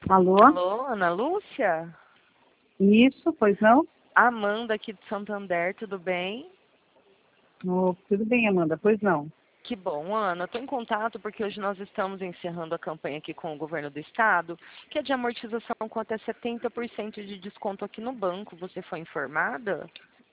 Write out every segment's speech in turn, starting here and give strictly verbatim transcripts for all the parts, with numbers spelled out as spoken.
Alô? Alô, Ana Lúcia? Isso, pois não? Amanda aqui de Santander, tudo bem? Oh, tudo bem, Amanda, pois não. Que bom, Ana. Estou em contato porque hoje nós estamos encerrando a campanha aqui com o governo do estado, que é de amortização com até setenta por cento de desconto aqui no banco. Você foi informada?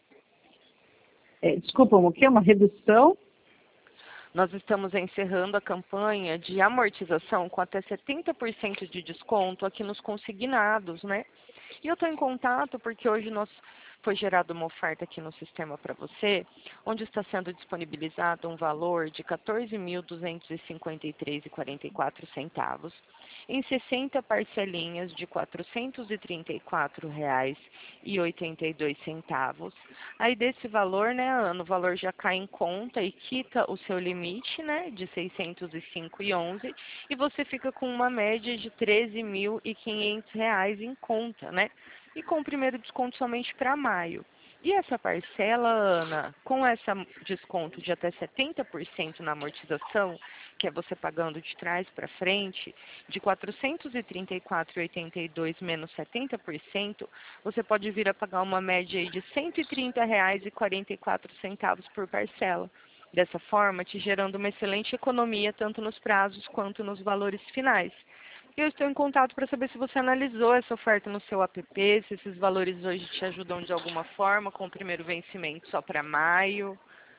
É, desculpa, o que? Uma redução? Nós estamos encerrando a campanha de amortização com até setenta por cento de desconto aqui nos consignados, né? E eu estou em contato porque hoje nós foi gerada uma oferta aqui no sistema para você, onde está sendo disponibilizado um valor de quatorze mil duzentos e cinquenta e três reais e quarenta e quatro centavos, em sessenta parcelinhas de quatrocentos e trinta e quatro reais e oitenta e dois centavos. Aí desse valor, né, Ana, o valor já cai em conta e quita o seu limite, né, de seiscentos e cinco reais e onze centavos, e você fica com uma média de treze mil e quinhentos reais em conta, né? E com o primeiro desconto somente para maio. E essa parcela, Ana, com esse desconto de até setenta por cento na amortização, que é você pagando de trás para frente, de quatrocentos e trinta e quatro reais e oitenta e dois centavos menos setenta por cento, você pode vir a pagar uma média aí de cento e trinta reais e quarenta e quatro centavos por parcela. Dessa forma, te gerando uma excelente economia tanto nos prazos quanto nos valores finais. Eu estou em contato para saber se você analisou essa oferta no seu app, se esses valores hoje te ajudam de alguma forma, com o primeiro vencimento só para maio.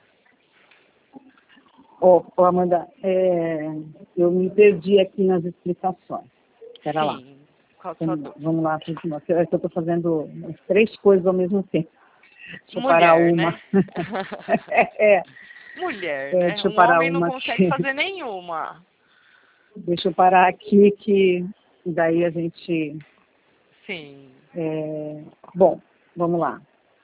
Ô, oh, Amanda, é, eu me perdi aqui nas explicações. Espera lá. Sim. Qual a sua Vamos lá, dúvida? vamos lá. Eu estou fazendo as três coisas ao mesmo tempo. Deixa eu parar Mulher, uma. né? é, é, Mulher, é, né? deixa eu Um parar homem não uma consegue aqui. fazer nenhuma. Deixa eu parar aqui que daí a gente... Sim. É, bom, vamos lá.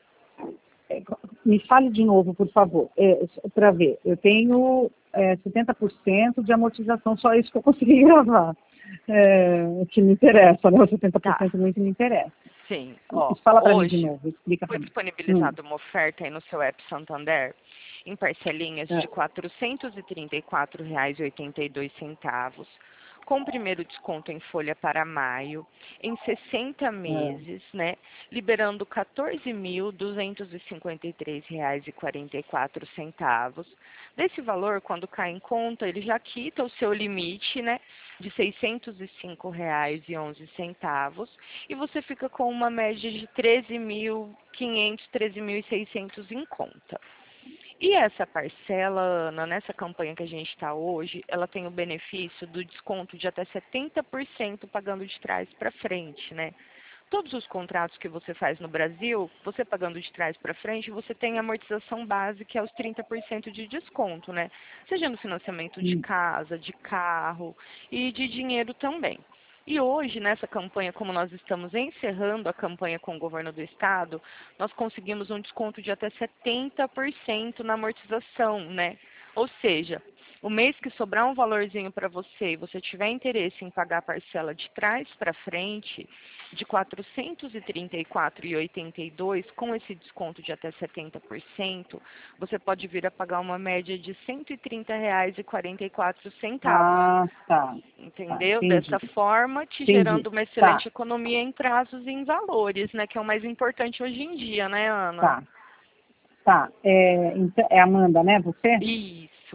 Me fale de novo, por favor, é, para ver. Eu tenho é, setenta por cento de amortização, só isso que eu consegui gravar. É, o que me interessa, né? O setenta por Tá. cento muito me interessa. Sim. Ó, Fala para mim de hoje novo, explica foi para mim. Hum, disponibilizada uma oferta aí no seu app Santander em parcelinhas é, de quatrocentos e trinta e quatro reais e oitenta e dois centavos, com o primeiro desconto em folha para maio, em sessenta é. meses, né, liberando quatorze mil duzentos e cinquenta e três reais e quarenta e quatro centavos. Desse valor, quando cai em conta, ele já quita o seu limite, né, de seiscentos e cinco reais e onze centavos, e você fica com uma média de treze mil e quinhentos, treze mil e seiscentos em conta. E essa parcela, Ana, nessa campanha que a gente está hoje, ela tem o benefício do desconto de até setenta por cento pagando de trás para frente, né? Todos os contratos que você faz no Brasil, você pagando de trás para frente, você tem amortização base, que é os trinta por cento de desconto, né? Seja no financiamento de Hum. casa, de carro e de dinheiro também. E hoje, nessa campanha, como nós estamos encerrando a campanha com o governo do estado, nós conseguimos um desconto de até setenta por cento na amortização, né? Ou seja, o mês que sobrar um valorzinho para você e você tiver interesse em pagar a parcela de trás para frente, de quatrocentos e trinta e quatro reais e oitenta e dois centavos, com esse desconto de até setenta por cento, você pode vir a pagar uma média de cento e trinta reais e quarenta e quatro centavos. Ah, tá. Tá, Entendeu? entendi. Dessa forma, te Entendi. gerando uma Tá, excelente economia em prazos e em valores, né? Que é o mais importante hoje em dia, né, Ana? tá, tá. É, então, é Amanda, né? Você? Isso.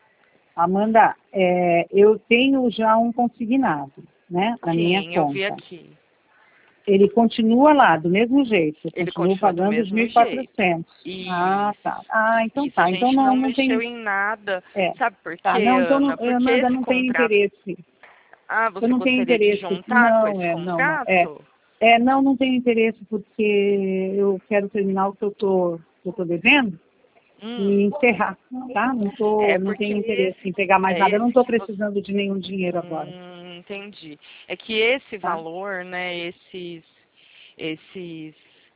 Amanda, é, eu tenho já um consignado, né? Na minha Sim, eu vi conta. aqui. Ele continua lá, do mesmo jeito. Eu Ele continuo continua do pagando os mesmo mil e jeito. quatrocentos. Ah, tá. Isso. Ah, então Isso, a tá. Então gente não, não não mexeu tem... em nada. É, Sabe por tá. quê, Não, então não, Ana? eu, Porque Amanda, esse não tenho contrato... interesse. Ah, Eu você não tenho gostaria de interesse. juntar com Não, esse é, não, não. É, contrato? é, não, não tenho interesse porque eu quero terminar o que eu tô, que eu tô devendo e Hum. encerrar, tá? Não tô, É não porque tenho interesse esse, em pegar mais é nada. Eu não esse estou que você... precisando de nenhum dinheiro agora, Hum, entendi. É que esse tá? valor, né, esses, esses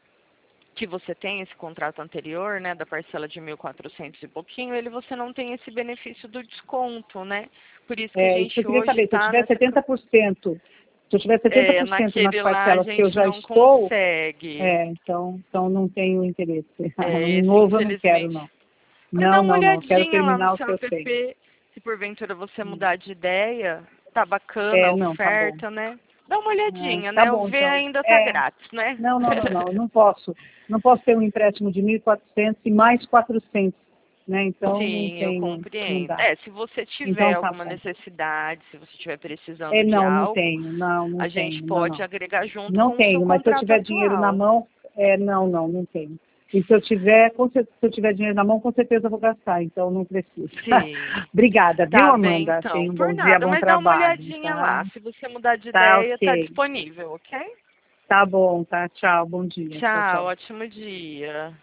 que você tem, esse contrato anterior, né, da parcela de mil e quatrocentos e pouquinho, ele você não tem esse benefício do desconto, né? Por isso que a É, isso que eu gente queria hoje saber. Se eu está tiver nessa... setenta por cento, se eu tiver setenta É, por cento nas naquele lá a parcelas que eu gente já não estou, consegue. é, então, então não tenho interesse. É, Um esse novo eu não quero, infelizmente. não. Mas dá Não, uma não, não. Eu quero olhadinha lá no terminar o seu que eu tenho. app, se porventura você mudar de ideia, tá bacana É, a não, tá bom. oferta, né? Dá uma Ah, olhadinha, tá né? O bom, V então. ainda tá É, grátis, né? não, não, não, não, eu não posso. Não posso ter um empréstimo de mil e quatrocentos e mais quatrocentos, né? Então não Sim, eu tenho, não compreendo. dá. É, se você tiver Então tá alguma bom. necessidade, se você estiver É, precisando de não, não algo, tenho, não, não a gente tenho, não, pode não. agregar junto Não com o seu tenho, mas se eu contrato tiver dinheiro na atual. mão, é, não, não, não tenho. E se eu tiver, com cer- se eu tiver dinheiro na mão, com certeza eu vou gastar, então não preciso. Sim. Obrigada, viu, Tá bem, Amanda? então. Tenha um Por bom dia, nada, bom mas dá uma trabalho, olhadinha tá? lá. Se você mudar de Tá, ideia, tá ok. disponível, ok? Tá bom, tá? Tchau, bom dia. Tchau, Tchau, tchau. ótimo dia.